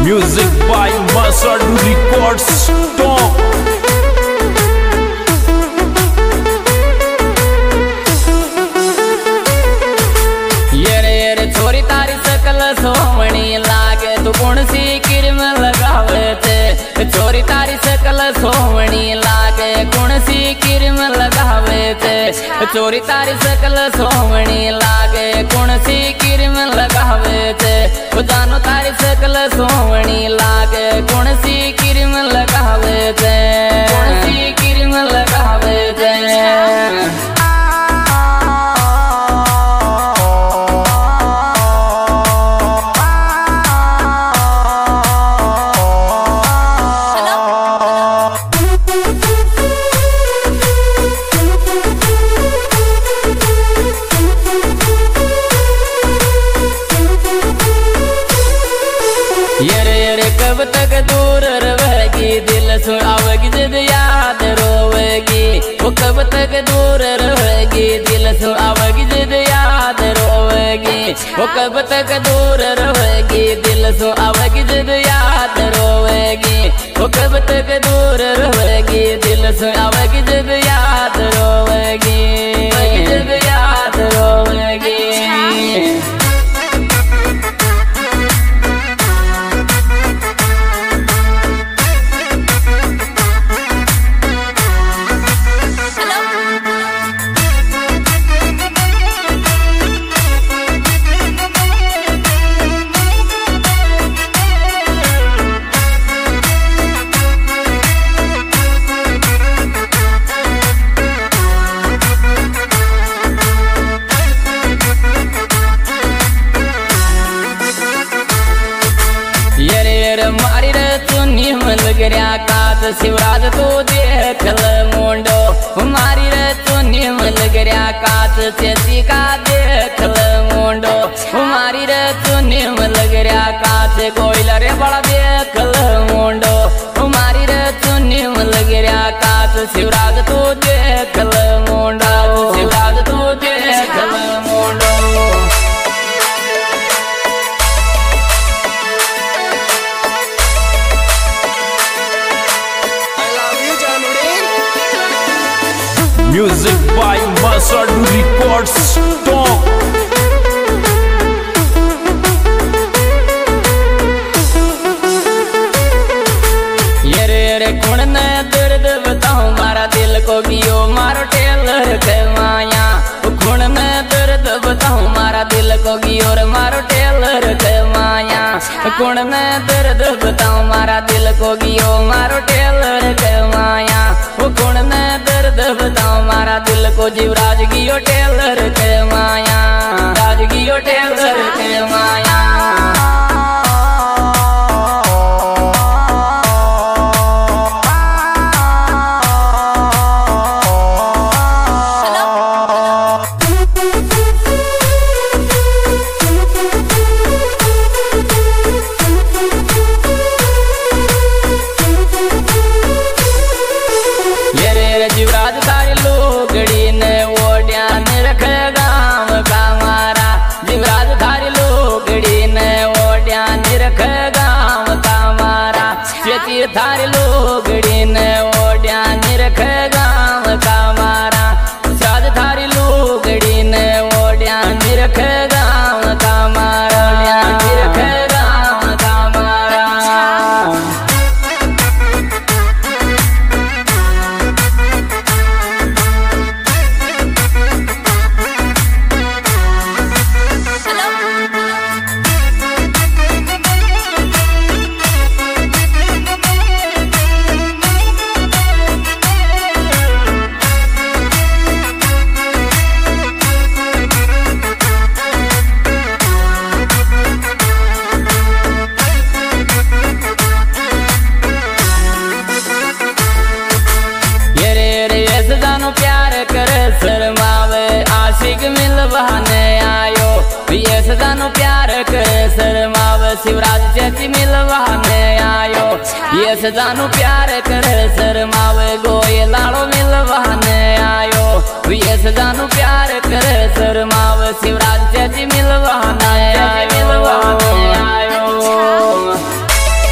Music by Masadu Records. Stop. ये छोरी तारी सकल सोमणी लागे तू कौन सी क्रीम लगावे थे। छोरी तारी सकल सोमणी लागे कौन सी क्रीम लगावे थे। छोरी तारी सकल सोमणी लागे कौन सी क्रीम लगावे थे। जानो तारी सकल सोमणी लागे कौन सी क्रीम लगावे थे। कौन सी क्रीम लगावे थे। ये कब तक दूर रहेगी दिल सुन आवेगी जिद याद रोवेगी। वो कब तक दूर रहेगी दिल सुन आवेगी जिद याद रोवेगी। वो कब तक दूर रहेगी दिल सुन आवेगी जिद याद रोवेगी। वो कब तक दूर रहेगी दिल सुन आवेगी जिद याद रोवेगी। जिद याद रोवेगी। मारी रे तू निमल गया कात शिवराज तू देखल मोंडो। मारी रे तू निमल गया कात चेती का देखल मोंडो। मारी रे तू निमल गया कात कोयला रे बड़ा देखल मोंडो। मारी रे तू निमल गया कात शिवराज तू देखल मोंडो। शिवराज तू देखल मोंडो। Music by Masadu Records. Stop. ये कौन न दर्द बताऊं मारा दिल को गियो मारो टेलर के माया। कौन न दर्द बताऊं मारा दिल को गियो रे मारो टेलर के माया। कौन न दर्द बताऊं मारा दिल को गियो मारो टेलर के माया। वो कौन न दर्द बताऊं मारा दिल को जीवराज गियो टेलर के माया। राज गियो टेलर के माया। जीवराज तारी लोगड़ी ने वो ध्यान रखे गाँव का मारा। जीवराज तारी लोगड़ी ने वो ध्यान रखे गाँव का मारा। चेती थारी लोगड़ी ने वो ध्यान रखे गाँव का मारा। शाद थारी लोगड़ी ने वो ध्यान रखे गाँव का मारा। ध्यान रखे गाँव का मारा। जानो प्यार करे शर्मावे आशिक मिलवाने आयो। ये जानो प्यार करे शर्मावे शिवराज चेती मिलवाने आयो। ये जानो प्यार करे शर्मावे गोये लाड़ो मिलवाने आयो। ये जानो प्यार करे शर्मावे शिवराज चेती मिलवाने आयो।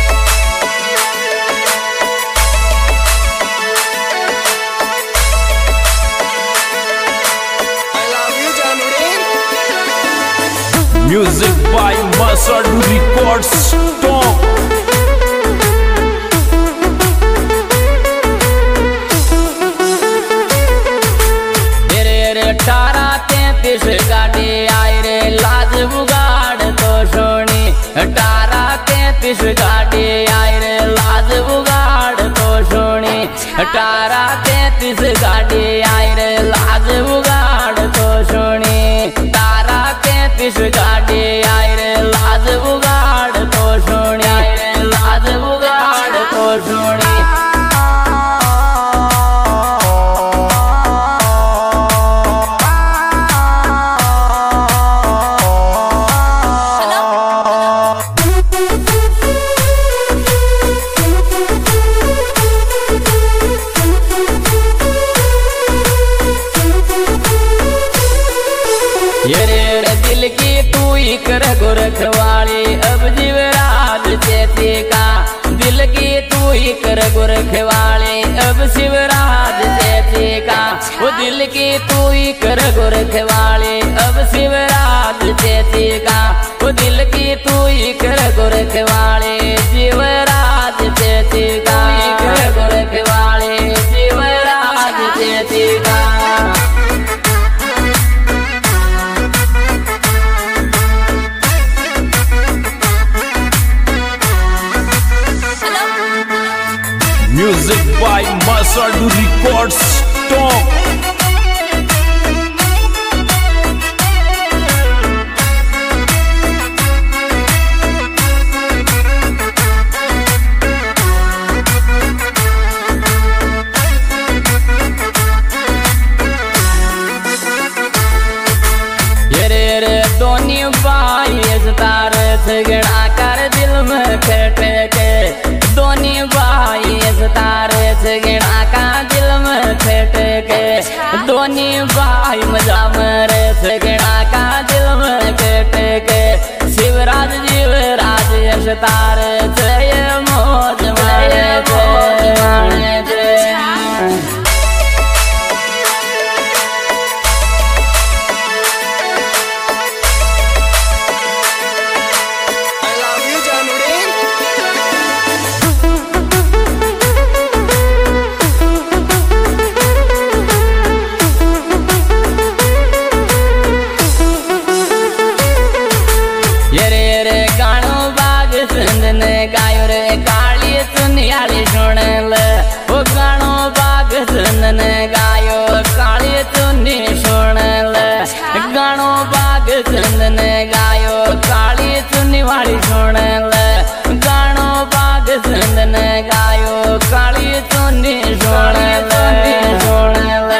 Music by Masadu Records Talk. अठारा 33 गाड़ी आई रे लाज बुगाड़ तो सोनी 18 33 गाड़ी आई रे लाज बुगाड़ तो सोनी 18 33 गाड़ी आई रे लाज बुगाड़ तो सोनी 18 33 गाड़ी आई रे लाज बुगाड़ तो सोनी लाज बुगाड़ तो सोनी दिल की तू ही कर गोरखवाली अब शिवराज चेती का दिल की तू ही कर गोरखवाली अब शिवराज चेती का वो दिल की तू ही कर गोरखवाली अब शिवराज चेती का वो दिल की तू ही कर गोरखवाली शिवराज चेती का कर गोरखवाली शिवराज चेती का Music by Masadu Records Talk. दोनी भाई तार झगड़ा कर दिल में खटे के दोनी भाई तारे झगड़ा का दिल में खटे के दोनी भाई मजा मरे झगड़ा का दिल में खटे के शिवराज जीवराज यश तार जय मौज मारे गायो रे काली चुनियाली सुन ले वो गानो बाग सुन गायो काली चुनी सुन ले गानो बाग सुन गायो काली चुनी वाली सुन ले गानो बाग सुन गायो काली चुनी सुन ले